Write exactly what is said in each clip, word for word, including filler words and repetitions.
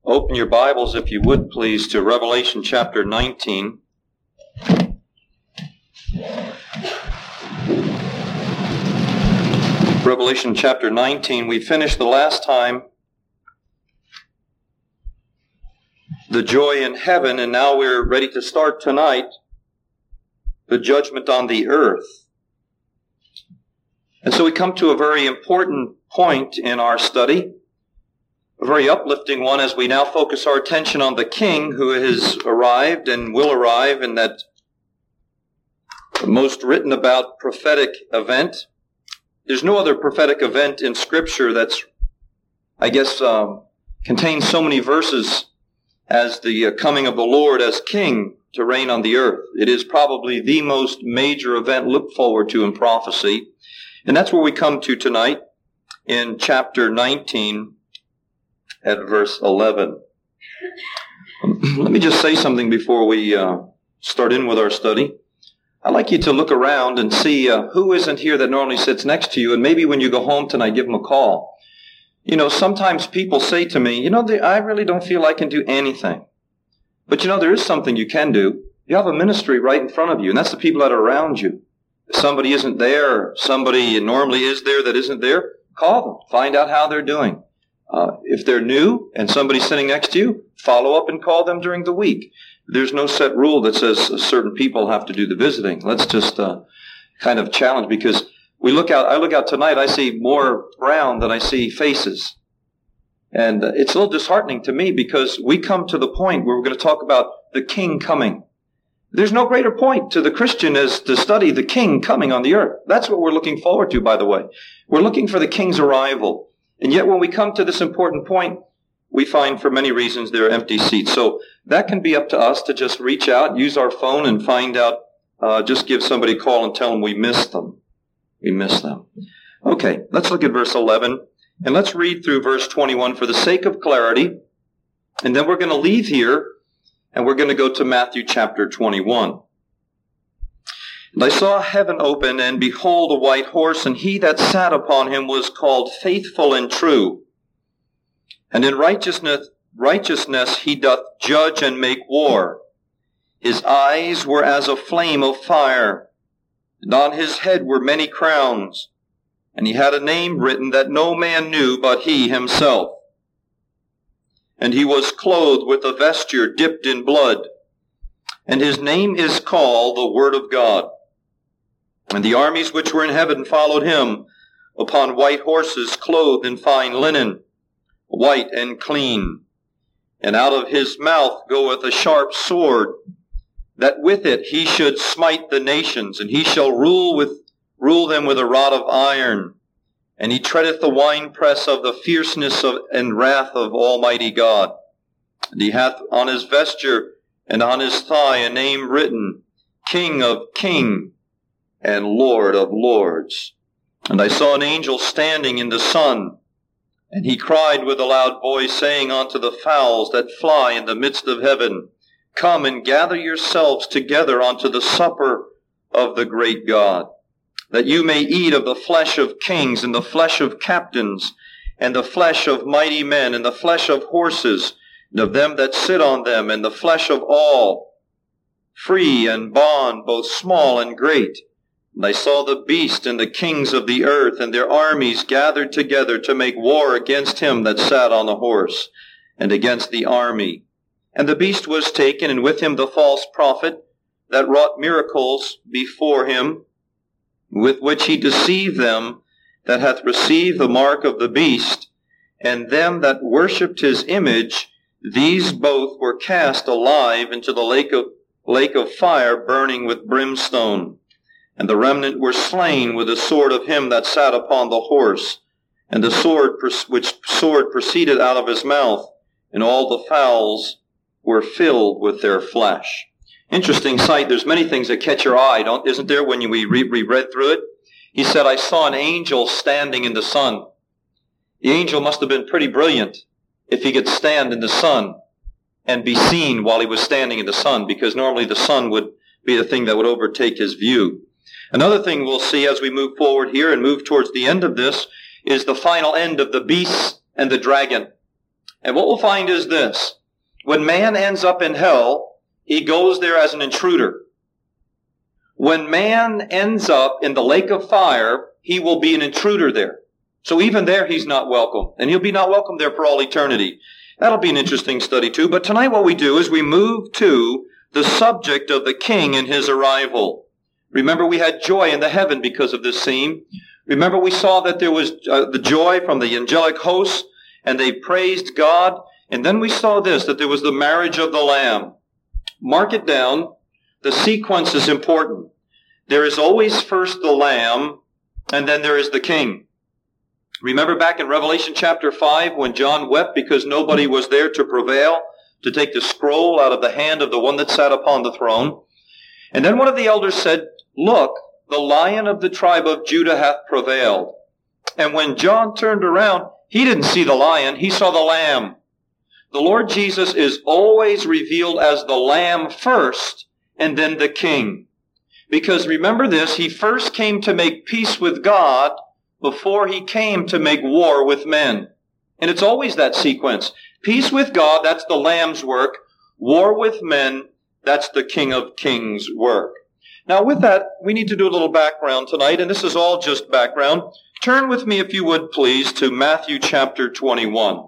Open your Bibles, if you would, please, to Revelation chapter nineteen. Revelation chapter nineteen. We finished the last time the joy in heaven, and now we're ready to start tonight the judgment on the earth. And so we come to a very important point in our study, a very uplifting one, as we now focus our attention on the King who has arrived and will arrive in that most written about prophetic event. There's no other prophetic event in Scripture that's, I guess, um, contains so many verses as the uh, coming of the Lord as King to reign on the earth. It is probably the most major event looked forward to in prophecy. And that's where we come to tonight in chapter nineteen at verse eleven. Let me just say something before we uh, start in with our study. I'd like you to look around and see uh, who isn't here that normally sits next to you, and maybe when you go home tonight, give them a call. You know, sometimes people say to me, you know, they, I really don't feel I can do anything. But you know, there is something you can do. You have a ministry right in front of you, and that's the people that are around you. If somebody isn't there, somebody normally is there that isn't there, call them. Find out how they're doing. Uh, if they're new and somebody's sitting next to you, follow up and call them during the week. There's no set rule that says certain people have to do the visiting. Let's just uh, kind of challenge, because we look out. I look out tonight, I see more brown than I see faces. And uh, it's a little disheartening to me, because we come to the point where we're going to talk about the King coming. There's no greater point to the Christian as to study the King coming on the earth. That's what we're looking forward to, by the way. We're looking for the King's arrival. And yet when we come to this important point, we find for many reasons there are empty seats. So that can be up to us to just reach out, use our phone, and find out, uh, just give somebody a call and tell them we missed them. We missed them. Okay, let's look at verse eleven, and let's read through verse twenty-one for the sake of clarity. And then we're going to leave here, and we're going to go to Matthew chapter twenty-one. And I saw heaven open, and behold, a white horse, and he that sat upon him was called Faithful and True. And in righteousness, righteousness he doth judge and make war. His eyes were as a flame of fire, and on his head were many crowns. And he had a name written that no man knew but he himself. And he was clothed with a vesture dipped in blood, and his name is called the Word of God. And the armies which were in heaven followed him upon white horses, clothed in fine linen, white and clean. And out of his mouth goeth a sharp sword, that with it he should smite the nations, and he shall rule with rule them with a rod of iron. And he treadeth the winepress of the fierceness of, and wrath of Almighty God. And he hath on his vesture and on his thigh a name written, King of Kings and Lord of Lords. And I saw an angel standing in the sun, and he cried with a loud voice, saying unto the fowls that fly in the midst of heaven, Come and gather yourselves together unto the supper of the great God, that you may eat of the flesh of kings, and the flesh of captains, and the flesh of mighty men, and the flesh of horses, and of them that sit on them, and the flesh of all, free and bond, both small and great. And I saw the beast and the kings of the earth and their armies gathered together to make war against him that sat on the horse, and against the army. And the beast was taken, and with him the false prophet that wrought miracles before him, with which he deceived them that hath received the mark of the beast, and them that worshipped his image. These both were cast alive into the lake of, lake of fire burning with brimstone. And the remnant were slain with the sword of him that sat upon the horse, and the sword which sword proceeded out of his mouth, and all the fowls were filled with their flesh. Interesting sight. There's many things that catch your eye, don't, isn't there, when you, we, re, we read through it? He said, I saw an angel standing in the sun. The angel must have been pretty brilliant if he could stand in the sun and be seen while he was standing in the sun, because normally the sun would be the thing that would overtake his view. Another thing we'll see as we move forward here and move towards the end of this is the final end of the beast and the dragon. And what we'll find is this. When man ends up in hell, he goes there as an intruder. When man ends up in the lake of fire, he will be an intruder there. So even there, he's not welcome. And he'll be not welcome there for all eternity. That'll be an interesting study too. But tonight what we do is we move to the subject of the king and his arrival. Remember, we had joy in the heaven because of this scene. Remember, we saw that there was uh, the joy from the angelic hosts, and they praised God. And then we saw this, that there was the marriage of the Lamb. Mark it down. The sequence is important. There is always first the Lamb, and then there is the King. Remember back in Revelation chapter five when John wept because nobody was there to prevail, to take the scroll out of the hand of the one that sat upon the throne. And then one of the elders said, "Look, the Lion of the tribe of Judah hath prevailed." And when John turned around, he didn't see the lion, he saw the Lamb. The Lord Jesus is always revealed as the Lamb first, and then the King. Because remember this, he first came to make peace with God before he came to make war with men. And it's always that sequence. Peace with God, that's the Lamb's work. War with men, that's the King of Kings' work. Now with that, we need to do a little background tonight, and this is all just background. Turn with me, if you would please, to Matthew chapter twenty-one.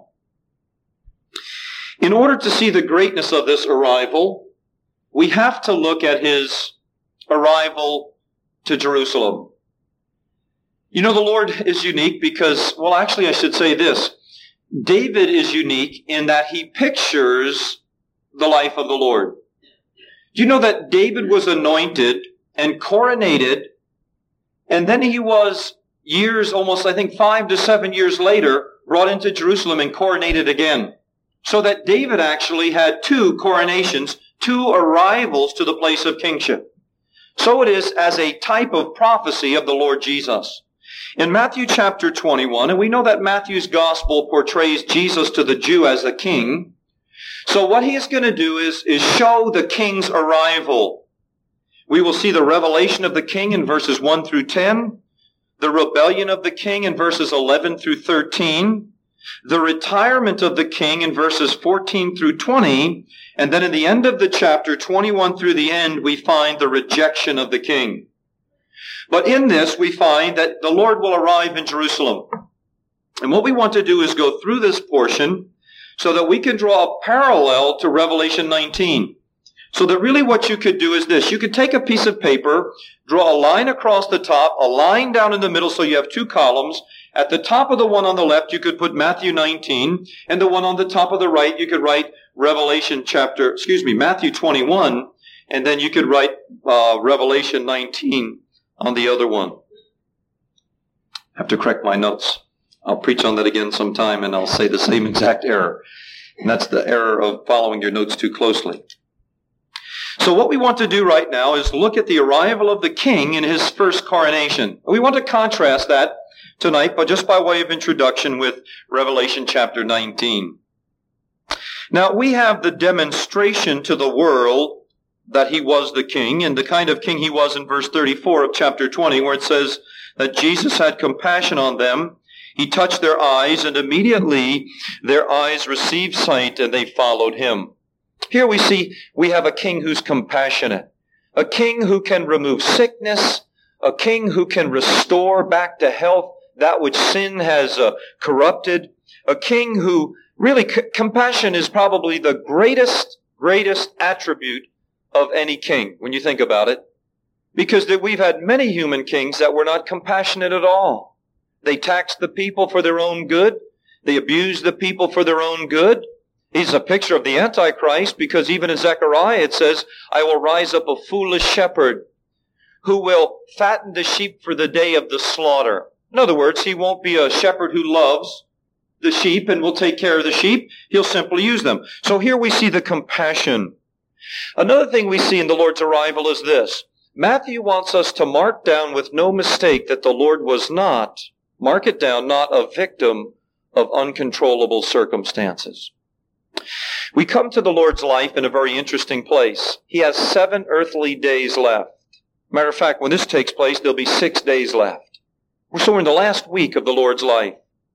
In order to see the greatness of this arrival, we have to look at his arrival to Jerusalem. You know, the Lord is unique because, well, actually I should say this. David is unique in that he pictures the life of the Lord. Do you know that David was anointed and coronated, and then he was years, almost I think five to seven years later, brought into Jerusalem and coronated again. So that David actually had two coronations, two arrivals to the place of kingship. So it is as a type of prophecy of the Lord Jesus. In Matthew chapter twenty-one, and we know that Matthew's gospel portrays Jesus to the Jew as a king. So what he is going to do is, is show the king's arrival. We will see the revelation of the king in verses one through ten, the rebellion of the king in verses eleven through thirteen, the retirement of the king in verses fourteen through twenty, and then in the end of the chapter, twenty-one through the end, we find the rejection of the king. But in this, we find that the Lord will arrive in Jerusalem. And what we want to do is go through this portion so that we can draw a parallel to Revelation nineteen. So that really what you could do is this. You could take a piece of paper, draw a line across the top, a line down in the middle so you have two columns. At the top of the one on the left, you could put Matthew nineteen, and the one on the top of the right, you could write Revelation chapter, excuse me, Matthew twenty-one, and then you could write uh, Revelation nineteen on the other one. I have to correct my notes. I'll preach on that again sometime, and I'll say the same exact error. And that's the error of following your notes too closely. So what we want to do right now is look at the arrival of the king in his first coronation. We want to contrast that tonight, but just by way of introduction with Revelation chapter nineteen. Now, we have the demonstration to the world that he was the king, and the kind of king he was in verse thirty-four of chapter twenty, where it says that Jesus had compassion on them. He touched their eyes, and immediately their eyes received sight, and they followed him. Here we see we have a king who's compassionate, a king who can remove sickness, a king who can restore back to health that which sin has uh, corrupted, a king who really, c- compassion is probably the greatest, greatest attribute of any king, when you think about it. Because that we've had many human kings that were not compassionate at all. They taxed the people for their own good. They abused the people for their own good. He's a picture of the Antichrist, because even in Zechariah it says, I will rise up a foolish shepherd who will fatten the sheep for the day of the slaughter. In other words, he won't be a shepherd who loves the sheep and will take care of the sheep. He'll simply use them. So here we see the compassion. Another thing we see in the Lord's arrival is this. Matthew wants us to mark down with no mistake that the Lord was not, mark it down, not a victim of uncontrollable circumstances. We come to the Lord's life in a very interesting place. He has seven earthly days left. Matter of fact, when this takes place, there'll be six days left. So we're in the last week of the Lord's life.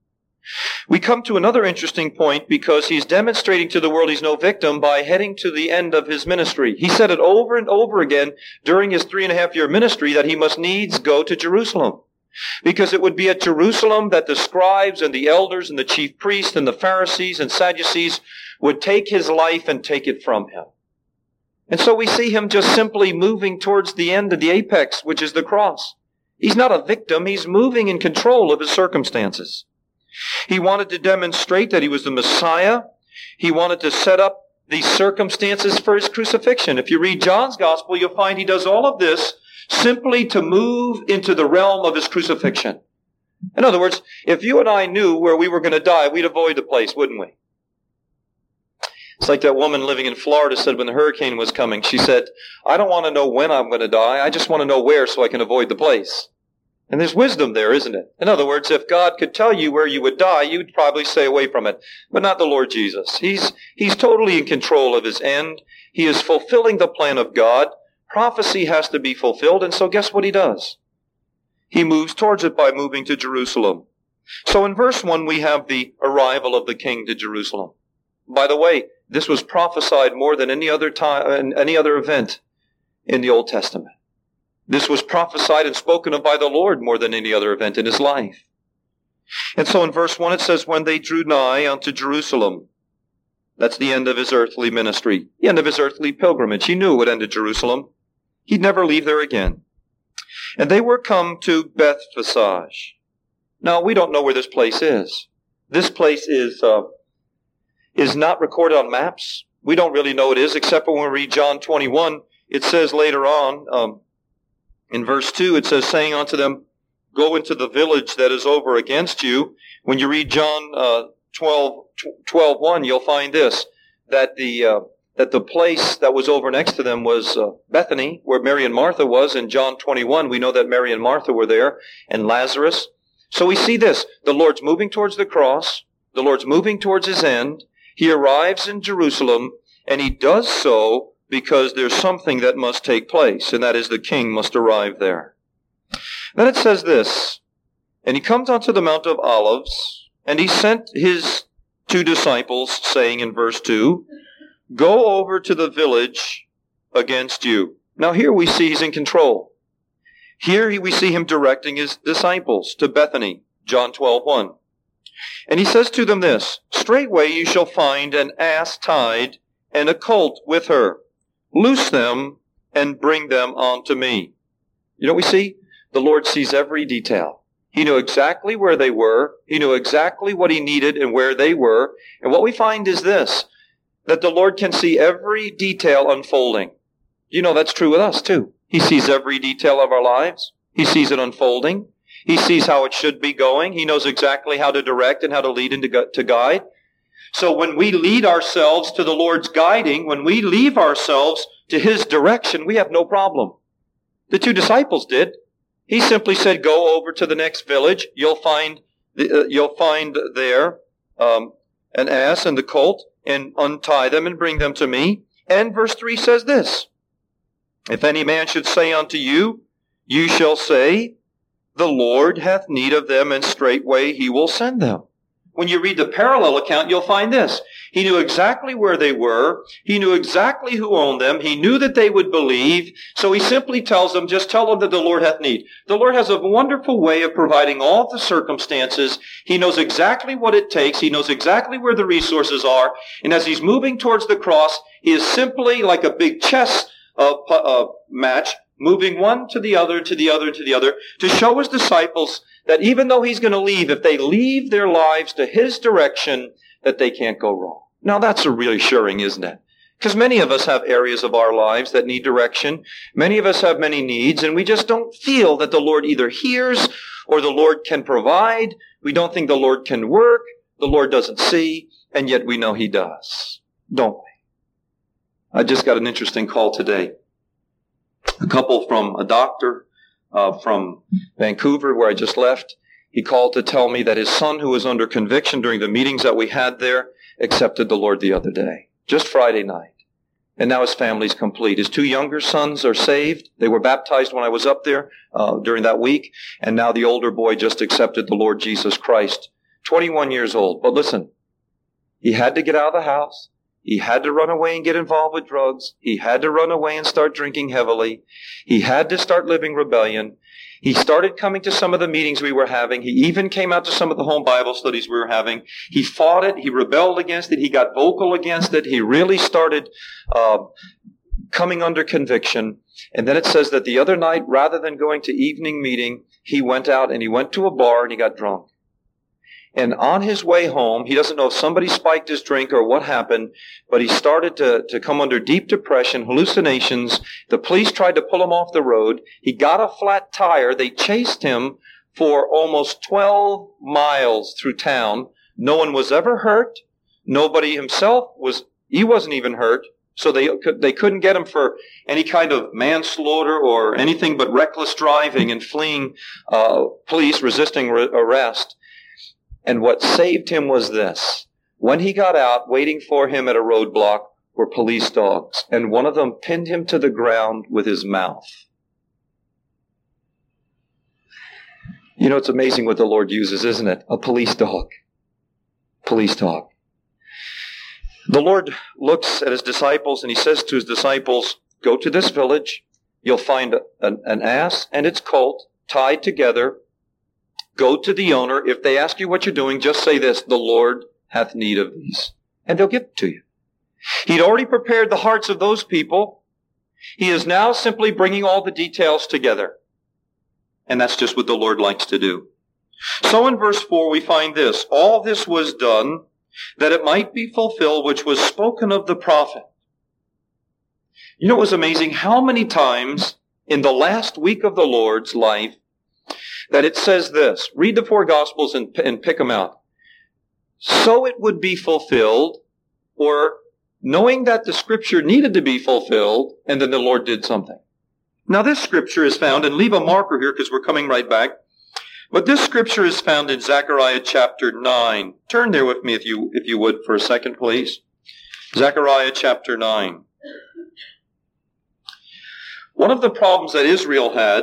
We come to another interesting point because he's demonstrating to the world he's no victim by heading to the end of his ministry. He said it over and over again during his three and a half year ministry that he must needs go to Jerusalem. Because it would be at Jerusalem that the scribes and the elders and the chief priests and the Pharisees and Sadducees would take his life and take it from him. And so we see him just simply moving towards the end of the apex, which is the cross. He's not a victim. He's moving in control of his circumstances. He wanted to demonstrate that he was the Messiah. He wanted to set up these circumstances for his crucifixion. If you read John's gospel, you'll find he does all of this simply to move into the realm of his crucifixion. In other words, if you and I knew where we were going to die, we'd avoid the place, wouldn't we? It's like that woman living in Florida said when the hurricane was coming. She said, I don't want to know when I'm going to die. I just want to know where so I can avoid the place. And there's wisdom there, isn't it? In other words, if God could tell you where you would die, you'd probably stay away from it. But not the Lord Jesus. He's, he's totally in control of his end. He is fulfilling the plan of God. Prophecy has to be fulfilled, and so guess what he does? He moves towards it by moving to Jerusalem. So in verse one, we have the arrival of the king to Jerusalem. By the way, this was prophesied more than any other time, any other event in the Old Testament. This was prophesied and spoken of by the Lord more than any other event in his life. And so in verse one it says, when they drew nigh unto Jerusalem. That's the end of his earthly ministry, the end of his earthly pilgrimage. He knew it would end at Jerusalem. He'd never leave there again. And they were come to Bethphage. Now, we don't know where this place is. This place is uh, is not recorded on maps. We don't really know it is, except for when we read John twenty-one. It says later on, um, in verse two, it says, saying unto them, go into the village that is over against you. When you read John uh, twelve, twelve one, you'll find this, that the uh, that the place that was over next to them was uh, Bethany, where Mary and Martha was. In John twenty-one, we know that Mary and Martha were there, and Lazarus. So we see this. The Lord's moving towards the cross. The Lord's moving towards his end. He arrives in Jerusalem, and he does so because there's something that must take place, and that is the king must arrive there. Then it says this, and he comes unto the Mount of Olives, and he sent his two disciples, saying in verse two, go over to the village against you. Now here we see he's in control. Here we see him directing his disciples to Bethany, John twelve one. And he says to them this, straightway you shall find an ass tied and a colt with her. Loose them and bring them unto me. You know what we see? The Lord sees every detail. He knew exactly where they were. He knew exactly what he needed and where they were. And what we find is this, that the Lord can see every detail unfolding. You know that's true with us too. He sees every detail of our lives. He sees it unfolding. He sees how it should be going. He knows exactly how to direct and how to lead and to, to guide. So when we lead ourselves to the Lord's guiding, when we leave ourselves to his direction, we have no problem. The two disciples did. He simply said, go over to the next village. You'll find, the, uh, you'll find there um, an ass and the colt, and untie them and bring them to me. And verse three says this, if any man should say unto you, you shall say, the Lord hath need of them, and straightway he will send them. When you read the parallel account, you'll find this. He knew exactly where they were. He knew exactly who owned them. He knew that they would believe. So he simply tells them, just tell them that the Lord hath need. The Lord has a wonderful way of providing all of the circumstances. He knows exactly what it takes. He knows exactly where the resources are. And as he's moving towards the cross, he is simply like a big chess uh, uh, match, moving one to the other, to the other, to the other, to show his disciples that even though he's going to leave, if they leave their lives to his direction, that they can't go wrong. Now that's a reassuring, isn't it? Because many of us have areas of our lives that need direction. Many of us have many needs, and we just don't feel that the Lord either hears or the Lord can provide. We don't think the Lord can work. The Lord doesn't see, and yet we know he does, don't we? I just got an interesting call today. A couple from a doctor uh, from Vancouver, where I just left. He called to tell me that his son, who was under conviction during the meetings that we had there, accepted the Lord the other day, just Friday night. And now his family's complete. His two younger sons are saved. They were baptized when I was up there uh, during that week. And now the older boy just accepted the Lord Jesus Christ twenty-one years old. But listen, he had to get out of the house. He had to run away and get involved with drugs. He had to run away and start drinking heavily. He had to start living rebellion. He started coming to some of the meetings we were having. He even came out to some of the home Bible studies we were having. He fought it. He rebelled against it. He got vocal against it. He really started uh, coming under conviction. And then it says that the other night, rather than going to evening meeting, he went out and he went to a bar and he got drunk. And on his way home, he doesn't know if somebody spiked his drink or what happened, but he started to, to come under deep depression, hallucinations. The police tried to pull him off the road. He got a flat tire. They chased him for almost twelve miles through town. No one was ever hurt. Nobody himself was, he wasn't even hurt. So they they couldn't get him for any kind of manslaughter or anything but reckless driving and fleeing uh, police, resisting re- arrest. And what saved him was this. When he got out, waiting for him at a roadblock were police dogs, and one of them pinned him to the ground with his mouth. You know, it's amazing what the Lord uses, isn't it? A police dog. Police dog. The Lord looks at his disciples and he says to his disciples, go to this village. You'll find an, an ass and its colt tied together. Go to the owner. If they ask you what you're doing, just say this, the Lord hath need of these. And they'll give it to you. He'd already prepared the hearts of those people. He is now simply bringing all the details together. And that's just what the Lord likes to do. So in verse four we find this. All this was done that it might be fulfilled which was spoken of the prophet. You know, it was amazing how many times in the last week of the Lord's life that it says this. Read the four Gospels and, and pick them out. So it would be fulfilled, or knowing that the Scripture needed to be fulfilled, and then the Lord did something. Now this Scripture is found, and leave a marker here because we're coming right back, but this Scripture is found in Zechariah chapter nine. Turn there with me if you, if you would for a second, please. Zechariah chapter nine. One of the problems that Israel had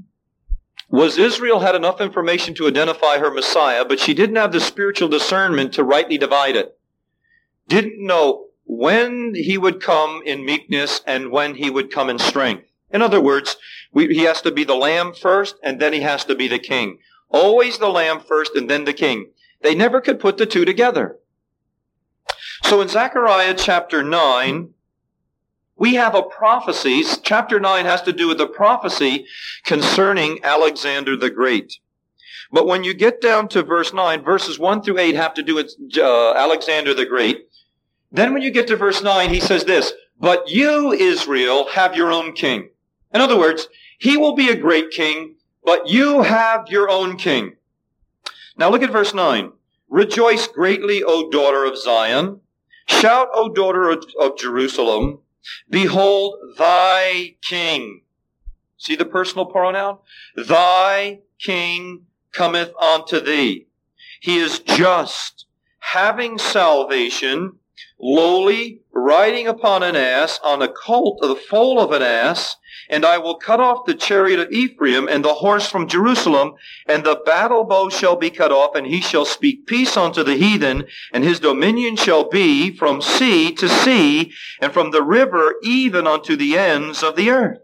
was Israel had enough information to identify her Messiah, but she didn't have the spiritual discernment to rightly divide it. Didn't know when he would come in meekness and when he would come in strength. In other words, we, he has to be the lamb first, and then he has to be the king. Always the lamb first, and then the king. They never could put the two together. So in Zechariah chapter nine, we have a prophecy. Chapter nine has to do with a prophecy concerning Alexander the Great. But when you get down to verse nine, verses one through eight have to do with uh, Alexander the Great. Then when you get to verse nine, he says this, but you, Israel, have your own king. In other words, he will be a great king, but you have your own king. Now look at verse nine. Rejoice greatly, O daughter of Zion. Shout, O daughter of, of Jerusalem. Behold, thy king. See the personal pronoun? Thy king cometh unto thee. He is just, having salvation, lowly, riding upon an ass, on a colt of the foal of an ass, and I will cut off the chariot of Ephraim and the horse from Jerusalem, and the battle bow shall be cut off, and he shall speak peace unto the heathen, and his dominion shall be from sea to sea, and from the river even unto the ends of the earth.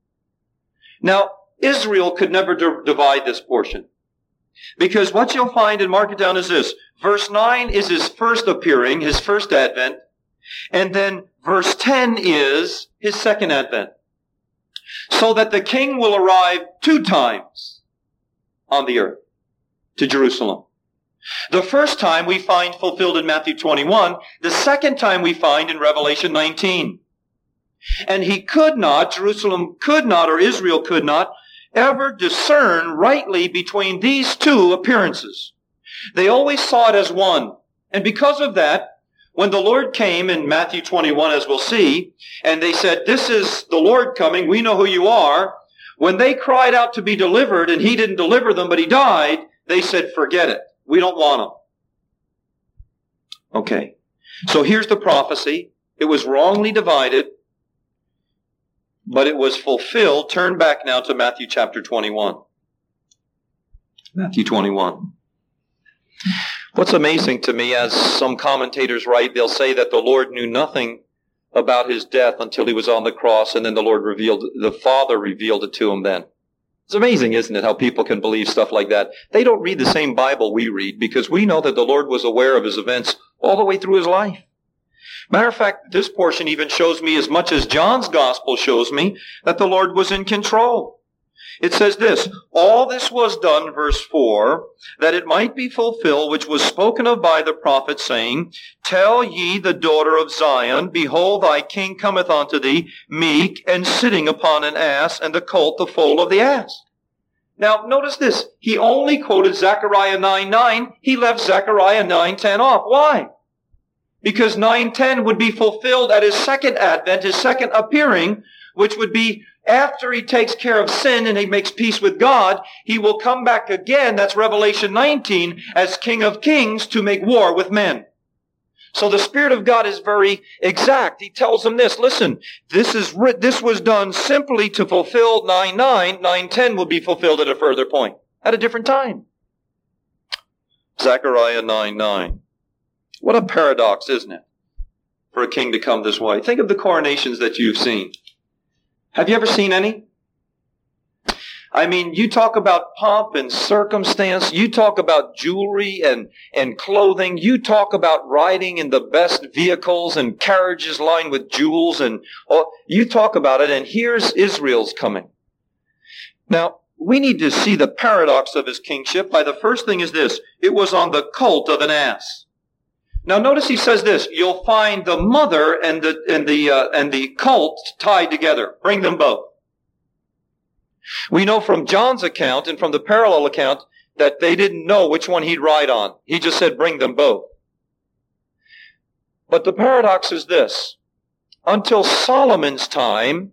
Now, Israel could never d- divide this portion. Because what you'll find, and mark it down, is this. Verse nine is his first appearing, his first advent. And then verse ten is his second advent. So that the king will arrive two times on the earth to Jerusalem. The first time we find fulfilled in Matthew twenty-one. The second time we find in Revelation nineteen. And he could not, Jerusalem could not, or Israel could not, ever discern rightly between these two appearances. They always saw it as one. And because of that, when the Lord came in Matthew twenty-one, as we'll see, and they said, this is the Lord coming, we know who you are. When they cried out to be delivered, and he didn't deliver them, but he died, they said, forget it. We don't want him. Okay. So here's the prophecy. It was wrongly divided, but it was fulfilled. Turn back now to Matthew chapter twenty-one. Matthew twenty-one. What's amazing to me, as some commentators write, they'll say that the Lord knew nothing about his death until he was on the cross, and then the Lord revealed, the Father revealed it to him then. It's amazing, isn't it, how people can believe stuff like that. They don't read the same Bible we read, because we know that the Lord was aware of his events all the way through his life. Matter of fact, this portion even shows me, as much as John's gospel shows me, that the Lord was in control. It says this, all this was done, verse four, that it might be fulfilled, which was spoken of by the prophet, saying, Tell ye the daughter of Zion, Behold, thy king cometh unto thee, meek, and sitting upon an ass, and the colt the foal of the ass. Now, notice this. He only quoted Zechariah nine nine. He left Zechariah nine ten off. Why? Because nine ten would be fulfilled at his second advent, his second appearing, which would be after he takes care of sin and he makes peace with God. He will come back again, that's Revelation nineteen, as King of Kings to make war with men. So the Spirit of God is very exact. He tells them this, listen, this is this was done simply to fulfill nine nine. nine ten will be fulfilled at a further point, at a different time. Zechariah nine nine. What a paradox, isn't it, for a king to come this way? Think of the coronations that you've seen. Have you ever seen any? I mean, you talk about pomp and circumstance. You talk about jewelry and, and clothing. You talk about riding in the best vehicles and carriages lined with jewels. And oh, you talk about it, and here's Israel's coming. Now, we need to see the paradox of his kingship by the first thing is this. It was on the colt of an ass. Now, notice he says this, you'll find the mother and the, and the, uh, and the colt tied together. Bring them both. We know from John's account and from the parallel account that they didn't know which one he'd ride on. He just said, bring them both. But the paradox is this. Until Solomon's time,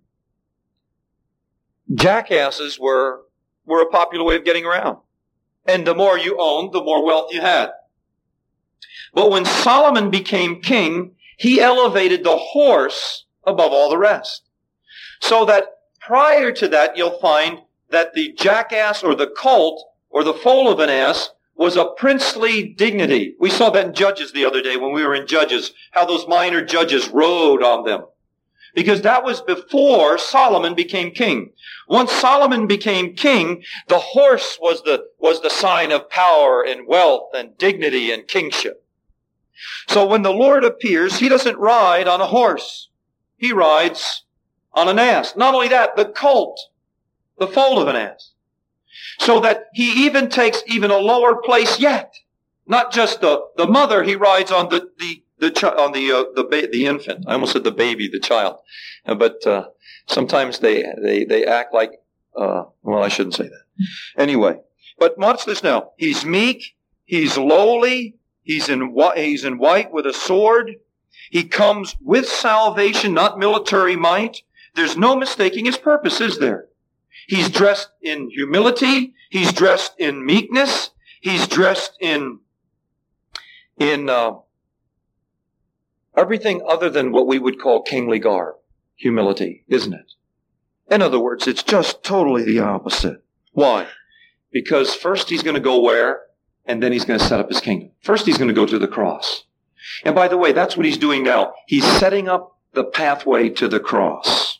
jackasses were, were a popular way of getting around. And the more you owned, the more wealth you had. But when Solomon became king, he elevated the horse above all the rest. So that prior to that, you'll find that the jackass or the colt or the foal of an ass was a princely dignity. We saw that in Judges the other day when we were in Judges, how those minor judges rode on them. Because that was before Solomon became king. Once Solomon became king, the horse was the, was the sign of power and wealth and dignity and kingship. So when the Lord appears, he doesn't ride on a horse. He rides on an ass. Not only that, the colt, the foal of an ass. So that he even takes even a lower place yet. Not just the, the mother, he rides on the, the, the, chi- on the, uh, the, ba- the infant. I almost said the baby, the child. Uh, but, uh, sometimes they, they, they act like, uh, well, I shouldn't say that. Anyway. But watch this now. He's meek. He's lowly. He's in white, he's in white with a sword. He comes with salvation, not military might. There's no mistaking his purpose, is there? He's dressed in humility. He's dressed in meekness. He's dressed in, in, uh, everything other than what we would call kingly garb. Humility, isn't it? In other words, it's just totally the opposite. Why? Because first he's going to go where? And then he's going to set up his kingdom. First he's going to go to the cross. And by the way, that's what he's doing now. He's setting up the pathway to the cross.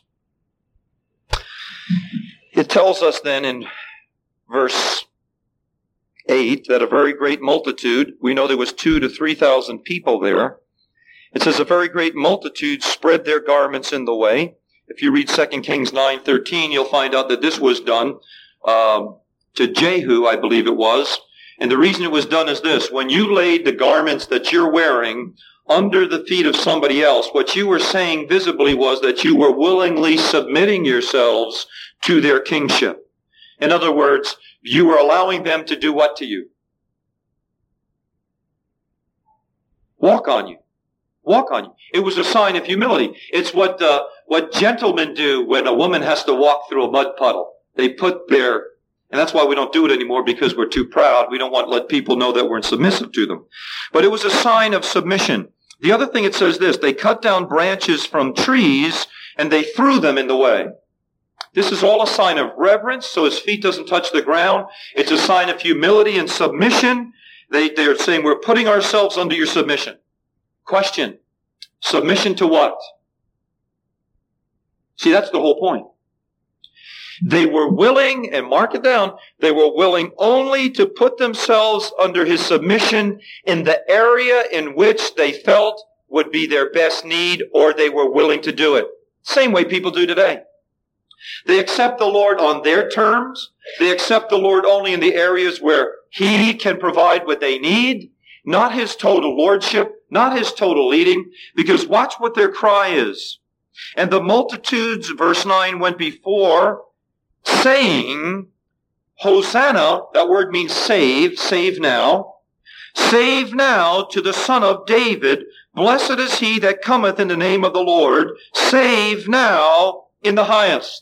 It tells us then in verse eight that a very great multitude, we know there was two to three thousand people there. It says a very great multitude spread their garments in the way. If you read Second Kings nine thirteen, you'll find out that this was done um, to Jehu, I believe it was. And the reason it was done is this. When you laid the garments that you're wearing under the feet of somebody else, what you were saying visibly was that you were willingly submitting yourselves to their kingship. In other words, you were allowing them to do what to you? Walk on you. Walk on you. It was a sign of humility. It's what uh, what gentlemen do when a woman has to walk through a mud puddle. They put their, and that's why we don't do it anymore, because we're too proud. We don't want to let people know that we're submissive to them. But it was a sign of submission. The other thing it says this, they cut down branches from trees and they threw them in the way. This is all a sign of reverence, so his feet doesn't touch the ground. It's a sign of humility and submission. They, they're saying, we're putting ourselves under your submission. Question, submission to what? See, that's the whole point. They were willing, and mark it down, they were willing only to put themselves under his submission in the area in which they felt would be their best need, or they were willing to do it. Same way people do today. They accept the Lord on their terms. They accept the Lord only in the areas where he can provide what they need, not his total lordship, not his total leading, because watch what their cry is. And the multitudes, verse nine, went before, saying, Hosanna, that word means save, save now, save now to the Son of David. Blessed is he that cometh in the name of the Lord. Save now in the highest.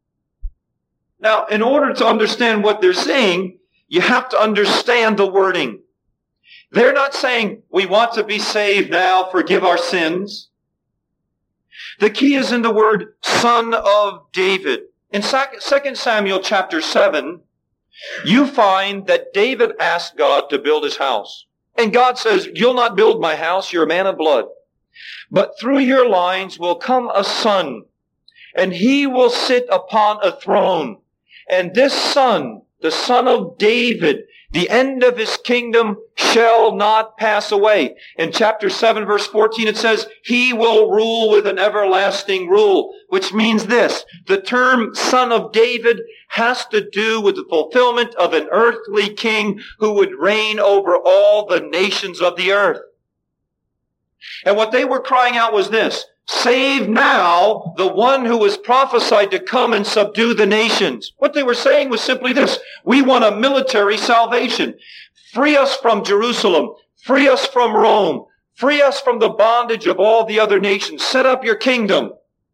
Now, in order to understand what they're saying, you have to understand the wording. They're not saying, we want to be saved now, forgive our sins. The key is in the word Son of David. In Second Samuel chapter seven, you find that David asked God to build his house. And God says, you'll not build my house, you're a man of blood. But through your lines will come a son, and he will sit upon a throne. And this son, the son of David, the end of his kingdom shall not pass away. In chapter seven, verse fourteen, it says, he will rule with an everlasting rule, which means this. The term son of David has to do with the fulfillment of an earthly king who would reign over all the nations of the earth. And what they were crying out was this. Save now the one who was prophesied to come and subdue the nations. What they were saying was simply this. We want a military salvation. Free us from Jerusalem. Free us from Rome. Free us from the bondage of all the other nations. Set up your kingdom.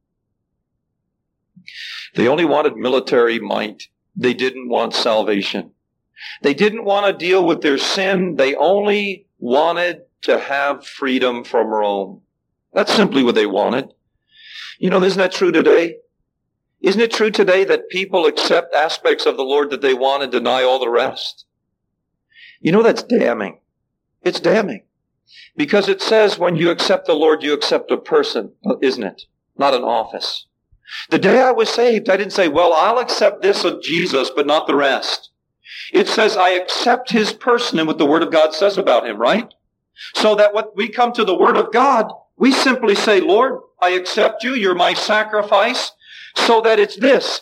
They only wanted military might. They didn't want salvation. They didn't want to deal with their sin. They only wanted to have freedom from Rome. That's simply what they wanted. You know, isn't that true today? Isn't it true today that people accept aspects of the Lord that they want and deny all the rest? You know, that's damning. It's damning. Because it says when you accept the Lord, you accept a person, isn't it? Not an office. The day I was saved, I didn't say, well, I'll accept this of Jesus, but not the rest. It says I accept his person and what the Word of God says about him, right? So that when we come to the Word of God, we simply say, Lord, I accept you. You're my sacrifice. So that it's this.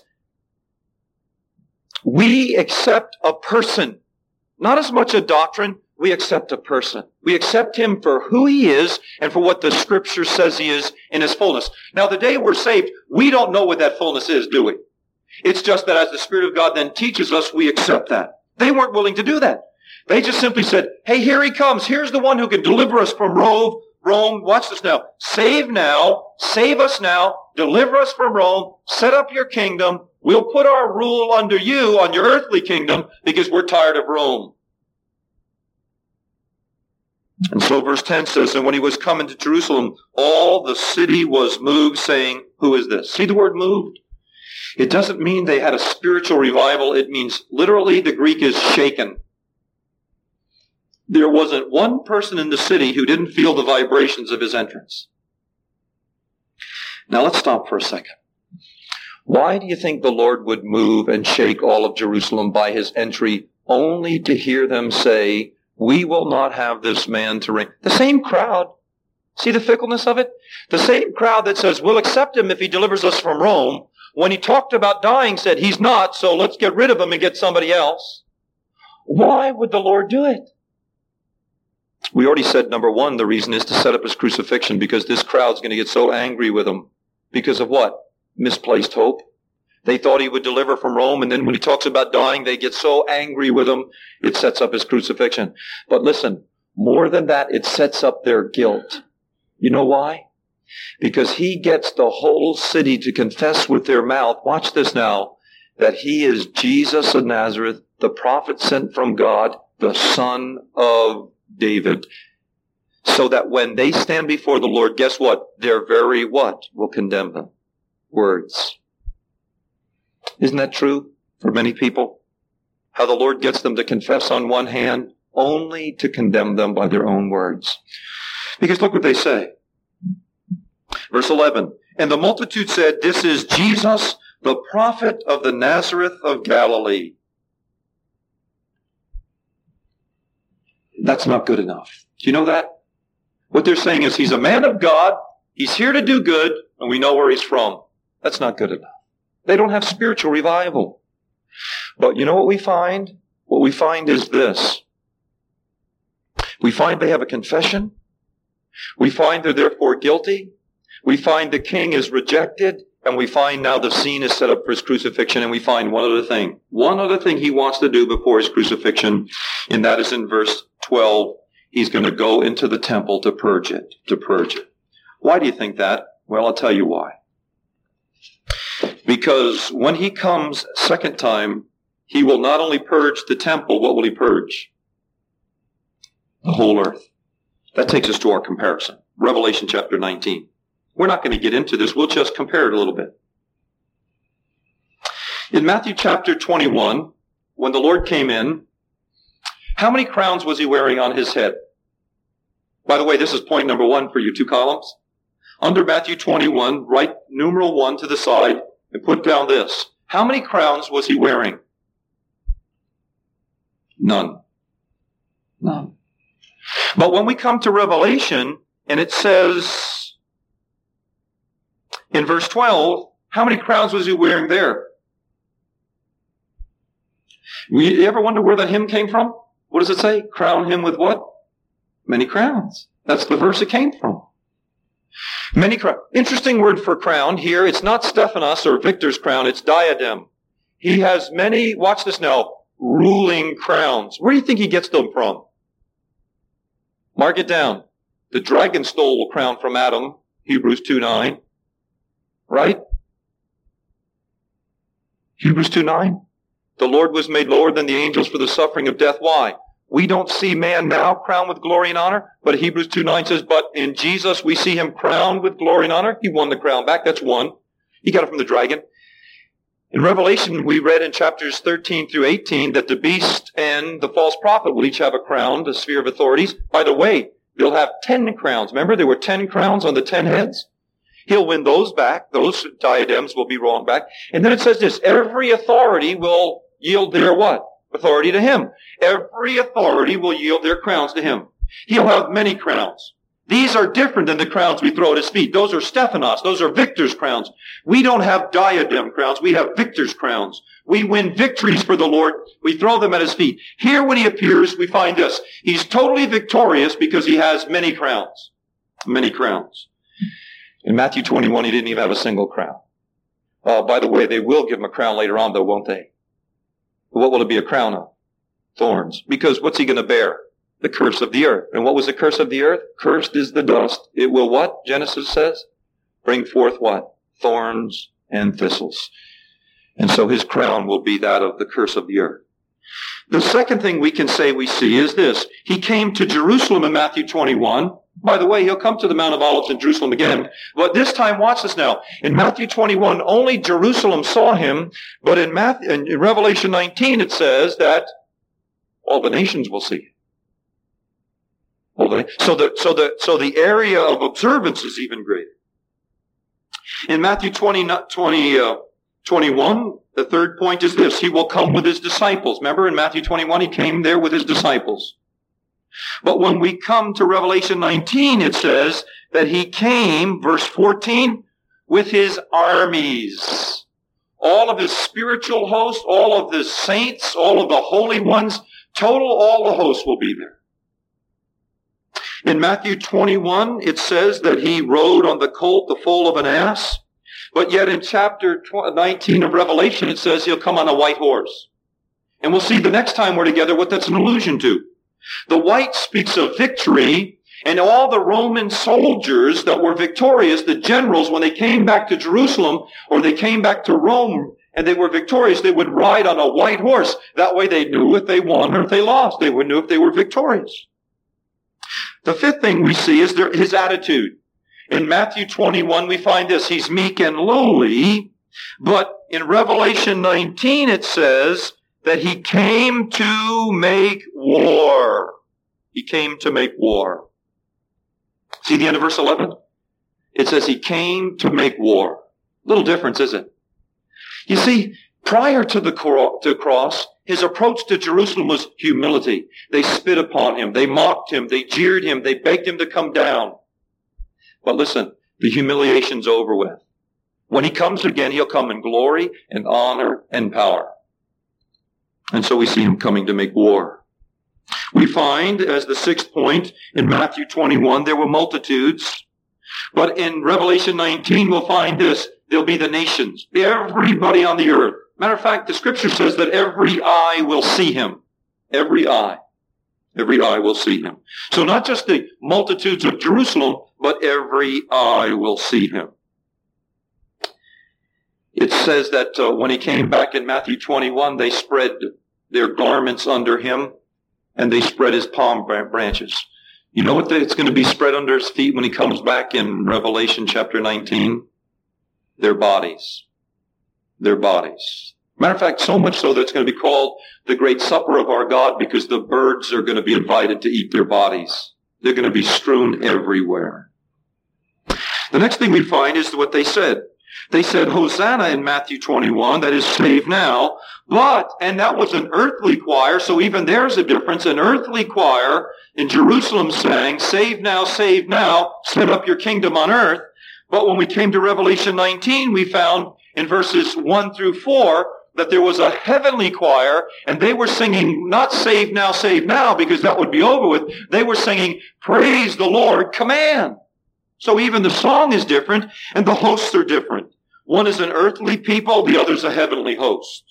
We accept a person. Not as much a doctrine. We accept a person. We accept him for who he is and for what the Scripture says he is in his fullness. Now, the day we're saved, we don't know what that fullness is, do we? It's just that as the Spirit of God then teaches us, we accept that. They weren't willing to do that. They just simply said, hey, here he comes. Here's the one who can deliver us from Rome. Rome, watch this now. Save now. Save us now. Deliver us from Rome. Set up your kingdom. We'll put our rule under you on your earthly kingdom because we're tired of Rome. And so verse ten says, and when he was coming to Jerusalem, all the city was moved, saying, who is this? See the word moved? It doesn't mean they had a spiritual revival. It means literally the Greek is shaken. There wasn't one person in the city who didn't feel the vibrations of his entrance. Now let's stop for a second. Why do you think the Lord would move and shake all of Jerusalem by his entry only to hear them say, we will not have this man to reign? The same crowd. See the fickleness of it? The same crowd that says, we'll accept him if he delivers us from Rome. When he talked about dying, said, he's not, so let's get rid of him and get somebody else. Why would the Lord do it? We already said, number one, the reason is to set up his crucifixion because this crowd's going to get so angry with him. Because of what? Misplaced hope. They thought he would deliver from Rome, and then when he talks about dying, they get so angry with him, it sets up his crucifixion. But listen, more than that, it sets up their guilt. You know why? Because he gets the whole city to confess with their mouth, watch this now, that he is Jesus of Nazareth, the prophet sent from God, the Son of David, so that when they stand before the Lord, guess what? Their very what will condemn them? Words. Isn't that true for many people? How the Lord gets them to confess on one hand only to condemn them by their own words. Because look what they say. Verse eleven, and the multitude said, this is Jesus, the prophet of the Nazareth of Galilee. That's not good enough. Do you know that? What they're saying is he's a man of God, he's here to do good, and we know where he's from. That's not good enough. They don't have spiritual revival. But you know what we find? What we find is this. We find they have a confession. We find they're therefore guilty. We find the king is rejected. And we find now the scene is set up for his crucifixion. And we find one other thing. One other thing he wants to do before his crucifixion. And that is in verse twelve. He's going to go into the temple to purge it. To purge it. Why do you think that? Well, I'll tell you why. Because when he comes second time, he will not only purge the temple, what will he purge? The whole earth. That takes us to our comparison. Revelation chapter nineteen. We're not going to get into this. We'll just compare it a little bit. In Matthew chapter twenty-one, when the Lord came in, how many crowns was he wearing on his head? By the way, this is point number one for you two columns. Under Matthew twenty-one, write numeral one to the side and put down this. How many crowns was he wearing? None. None. But when we come to Revelation, and it says in verse twelve, how many crowns was he wearing there? You ever wonder where that hymn came from? What does it say? Crown him with what? Many crowns. That's the verse it came from. Many crowns. Interesting word for crown here. It's not Stephanos or Victor's crown. It's diadem. He has many, watch this now, ruling crowns. Where do you think he gets them from? Mark it down. The dragon stole a crown from Adam, Hebrews two nine. Right? Hebrews two nine. The Lord was made lower than the angels for the suffering of death. Why? We don't see man now crowned with glory and honor, but Hebrews two nine says, but in Jesus we see him crowned with glory and honor. He won the crown back. That's one. He got it from the dragon. In Revelation, we read in chapters thirteen through eighteen that the beast and the false prophet will each have a crown, the sphere of authorities. By the way, they'll have ten crowns. Remember, there were ten crowns on the ten heads? He'll win those back. Those diadems will be wrong back. And then it says this, every authority will yield their what? Authority to him. Every authority will yield their crowns to him. He'll have many crowns. These are different than the crowns we throw at his feet. Those are Stephanos. Those are victor's crowns. We don't have diadem crowns. We have victor's crowns. We win victories for the Lord. We throw them at his feet. Here when he appears, we find this. He's totally victorious because he has many crowns. Many crowns. In Matthew twenty-one, he didn't even have a single crown. Uh, by the way, they will give him a crown later on, though, won't they? What will it be a crown of? Thorns. Because what's he going to bear? The curse of the earth. And what was the curse of the earth? Cursed is the dust. It will what? Genesis says? Bring forth what? Thorns and thistles. And so his crown will be that of the curse of the earth. The second thing we can say we see is this. He came to Jerusalem in Matthew twenty-one. By the way, he'll come to the Mount of Olives in Jerusalem again. But this time, watch this now. In Matthew twenty-one, only Jerusalem saw him. But in, Matthew, in Revelation nineteen, it says that all the nations will see him. So the, so the, so the area of observance is even greater. In Matthew twenty, twenty, uh, twenty-one, the third point is this. He will come with his disciples. Remember in Matthew twenty-one, he came there with his disciples. But when we come to Revelation nineteen, it says that he came, verse fourteen, with his armies. All of his spiritual host, all of the saints, all of the holy ones, total, all the hosts will be there. In Matthew twenty-one, it says that he rode on the colt, the foal of an ass. But yet in chapter nineteen of Revelation, it says he'll come on a white horse. And we'll see the next time we're together what that's an allusion to. The white speaks of victory, and all the Roman soldiers that were victorious, the generals, when they came back to Jerusalem, or they came back to Rome, and they were victorious, they would ride on a white horse. That way they knew if they won or if they lost. They would know if they were victorious. The fifth thing we see is their, his attitude. In Matthew twenty-one, we find this. He's meek and lowly, but in Revelation nineteen, it says that he came to make war. He came to make war. See the end of verse eleven? It says he came to make war. Little difference, is it? You see, prior to the cro- to cross, his approach to Jerusalem was humility. They spit upon him. They mocked him. They jeered him. They begged him to come down. But listen, the humiliation's over with. When he comes again, he'll come in glory and honor and power. And so we see him coming to make war. We find, as the sixth point, in Matthew twenty-one, there were multitudes. But in Revelation nineteen, we'll find this. There'll be the nations, everybody on the earth. Matter of fact, the scripture says that every eye will see him. Every eye. Every eye will see him. So not just the multitudes of Jerusalem, but every eye will see him. It says that uh, when he came back in Matthew twenty-one, they spread their garments under him, and they spread his palm branches. You know what it's going to be spread under his feet when he comes back in Revelation chapter nineteen? Their bodies. Their bodies. Matter of fact, so much so that it's going to be called the Great Supper of our God, because the birds are going to be invited to eat their bodies. They're going to be strewn everywhere. The next thing we find is what they said. They said, Hosanna in Matthew twenty-one, that is, save now. But, and that was an earthly choir, so even there's a difference. An earthly choir in Jerusalem sang, save now, save now, set up your kingdom on earth. But when we came to Revelation nineteen, we found in verses one through four that there was a heavenly choir, and they were singing not save now, save now, because that would be over with. They were singing, praise the Lord, command. So even the song is different, and the hosts are different. One is an earthly people, the other is a heavenly host.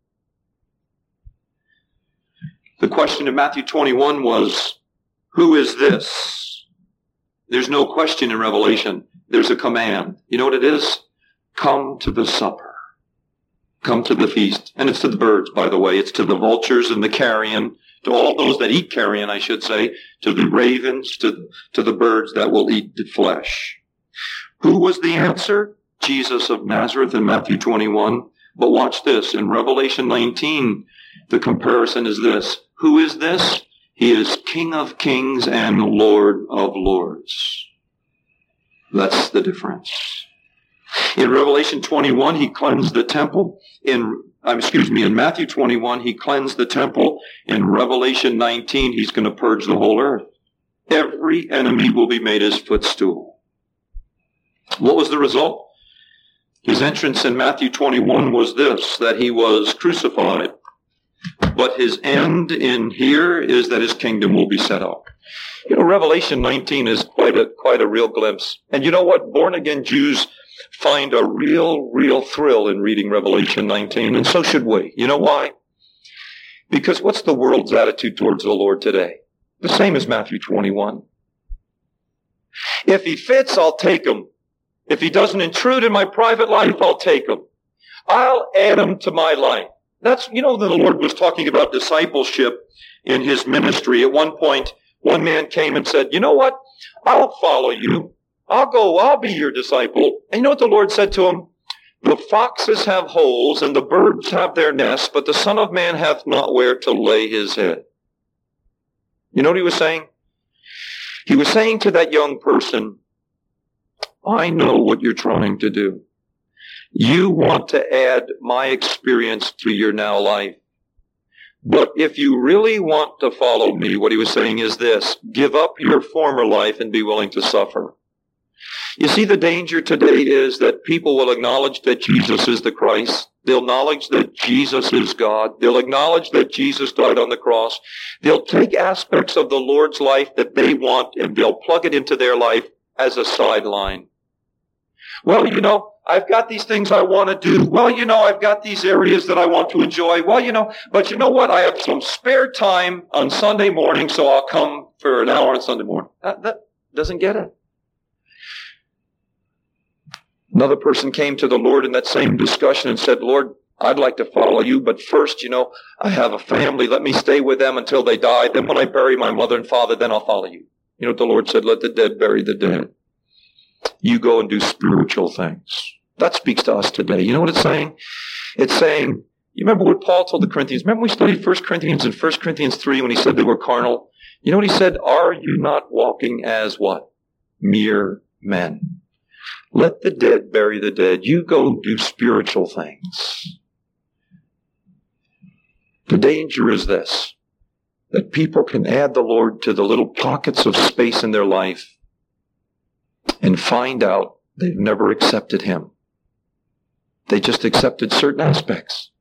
The question in Matthew twenty-one was, who is this? There's no question in Revelation. There's a command. You know what it is? Come to the supper. Come to the feast. And it's to the birds, by the way. It's to the vultures and the carrion, to all those that eat carrion, I should say, to the ravens, to, to the birds that will eat the flesh. Who was the answer? Jesus of Nazareth in Matthew twenty-one. But watch this. In Revelation nineteen, the comparison is this. Who is this? He is King of kings and Lord of lords. That's the difference. In Revelation twenty-one, he cleansed the temple. In, um, excuse me, in Matthew twenty-one, he cleansed the temple. In Revelation nineteen, he's going to purge the whole earth. Every enemy will be made his footstool. What was the result? His entrance in Matthew twenty-one was this, that he was crucified. But his end in here is that his kingdom will be set up. You know, Revelation nineteen is quite a, quite a real glimpse. And you know what? Born-again Jews find a real, real thrill in reading Revelation nineteen, and so should we. You know why? Because what's the world's attitude towards the Lord today? The same as Matthew twenty-one. If he fits, I'll take him. If he doesn't intrude in my private life, I'll take him. I'll add him to my life. That's, you know, the Lord was talking about discipleship in his ministry. At one point, one man came and said, you know what? I'll follow you. I'll go, I'll be your disciple. And you know what the Lord said to him? The foxes have holes and the birds have their nests, but the Son of Man hath not where to lay his head. You know what he was saying? He was saying to that young person, I know what you're trying to do. You want to add my experience to your now life. But if you really want to follow me, what he was saying is this, give up your former life and be willing to suffer. You see, the danger today is that people will acknowledge that Jesus is the Christ. They'll acknowledge that Jesus is God. They'll acknowledge that Jesus died on the cross. They'll take aspects of the Lord's life that they want and they'll plug it into their life as a sideline. Well, you know, I've got these things I want to do. Well, you know, I've got these areas that I want to enjoy. Well, you know, but you know what? I have some spare time on Sunday morning, so I'll come for an hour on Sunday morning. That, that doesn't get it. Another person came to the Lord in that same discussion and said, Lord, I'd like to follow you, but first, you know, I have a family. Let me stay with them until they die. Then when I bury my mother and father, then I'll follow you. You know what the Lord said? Let the dead bury the dead. You go and do spiritual things. That speaks to us today. You know what it's saying? It's saying, You remember what Paul told the Corinthians? Remember we studied First Corinthians and First Corinthians three when he said they were carnal? You know what he said? Are you not walking as what? Mere men. Let the dead bury the dead. You go do spiritual things. The danger is this, that people can add the Lord to the little pockets of space in their life and find out they've never accepted him. They just accepted certain aspects.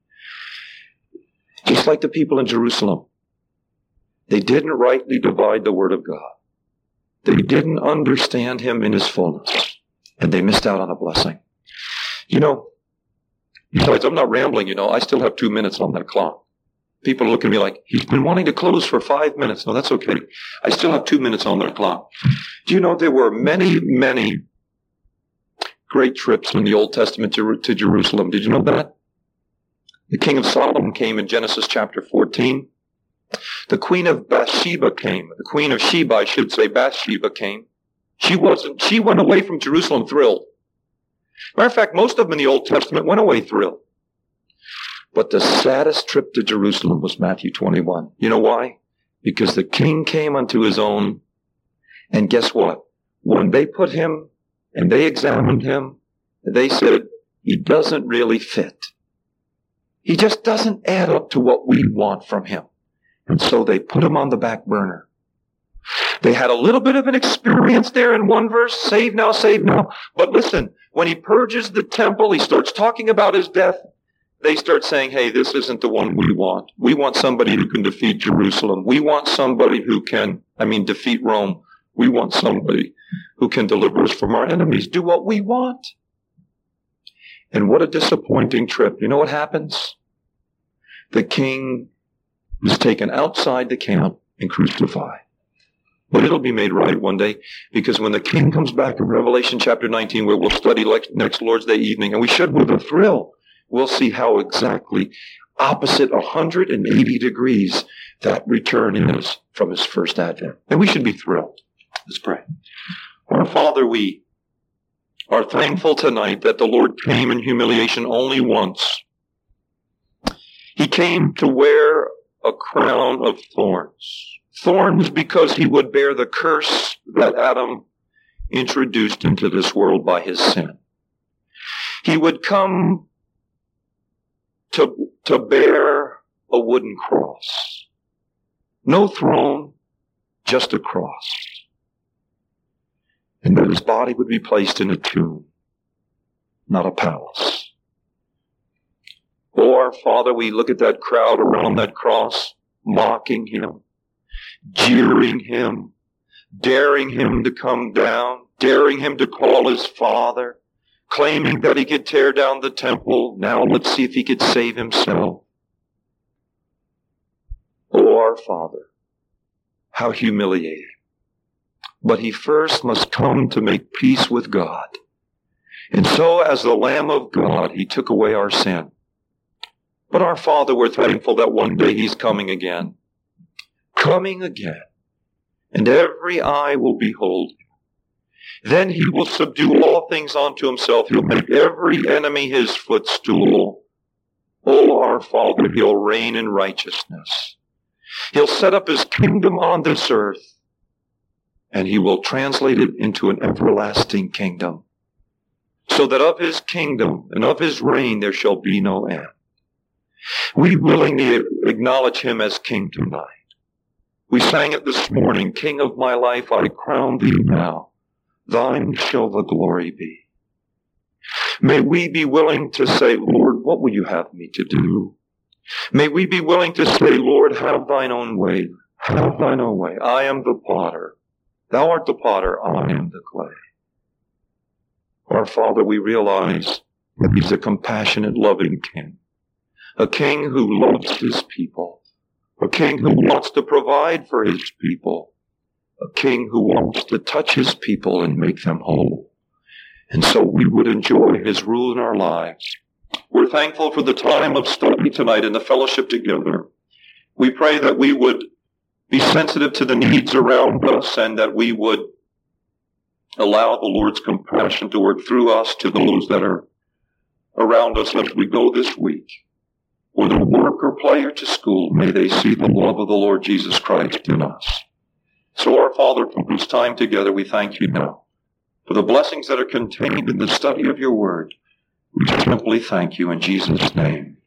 Just like the people in Jerusalem. They didn't rightly divide the word of God. They didn't understand him in his fullness. And they missed out on a blessing. You know, besides, I'm not rambling, you know. I still have two minutes on that clock. People look at me like, he's been wanting to close for five minutes. No, that's okay. I still have two minutes on that clock. Do you know there were many, many great trips in the Old Testament to, to Jerusalem? Did you know that? The king of Solomon came in Genesis chapter fourteen. The queen of Bathsheba came. The queen of Sheba, I should say, Bathsheba came. She wasn't, she went away from Jerusalem thrilled. Matter of fact, most of them in the Old Testament went away thrilled. But the saddest trip to Jerusalem was Matthew twenty-one. You know why? Because the king came unto his own, and guess what? When they put him and they examined him, they said, he doesn't really fit. He just doesn't add up to what we want from him. And so they put him on the back burner. They had a little bit of an experience there in one verse, save now, save now. But listen, when he purges the temple, he starts talking about his death. They start saying, hey, this isn't the one we want. We want somebody who can defeat Jerusalem. We want somebody who can, I mean, defeat Rome. We want somebody who can deliver us from our enemies. Do what we want. And what a disappointing trip. You know what happens? The king is taken outside the camp and crucified. But it'll be made right one day, because when the king comes back in Revelation chapter nineteen, where we'll study like next Lord's Day evening, and we should with a thrill, we'll see how exactly opposite one hundred eighty degrees that return is from his first advent. And we should be thrilled. Let's pray. Our Father, we are thankful tonight that the Lord came in humiliation only once. He came to wear a crown of thorns. Thorns because he would bear the curse that Adam introduced into this world by his sin. He would come to, to bear a wooden cross. No throne, just a cross. And that his body would be placed in a tomb, not a palace. Oh, our Father, we look at that crowd around that cross, mocking him, jeering him, daring him to come down, daring him to call his Father, claiming that he could tear down the temple. Now let's see if he could save himself. Oh, our Father, how humiliating. But he first must come to make peace with God. And so as the Lamb of God, he took away our sin. But our Father, we're thankful that one day he's coming again. Coming again. And every eye will behold him. Then he will subdue all things unto himself. He'll make every enemy his footstool. Oh, our Father, he'll reign in righteousness. He'll set up his kingdom on this earth. And he will translate it into an everlasting kingdom. So that of his kingdom and of his reign there shall be no end. We willingly acknowledge him as King tonight. We sang it this morning, King of my life, I crown thee now. Thine shall the glory be. May we be willing to say, Lord, what will you have me to do? May we be willing to say, Lord, have thine own way. Have thine own way. I am the potter. Thou art the potter, I am the clay. Our Father, we realize that he's a compassionate, loving king. A king who loves his people. A king who wants to provide for his people. A king who wants to touch his people and make them whole. And so we would enjoy his rule in our lives. We're thankful for the time of study tonight and the fellowship together. We pray that we would be sensitive to the needs around us, and that we would allow the Lord's compassion to work through us to those that are around us as we go this week. whether work or play or to school, may they see the love of the Lord Jesus Christ in us. So, our Father, for this time together, we thank you now for the blessings that are contained in the study of your word. We simply thank you in Jesus' name.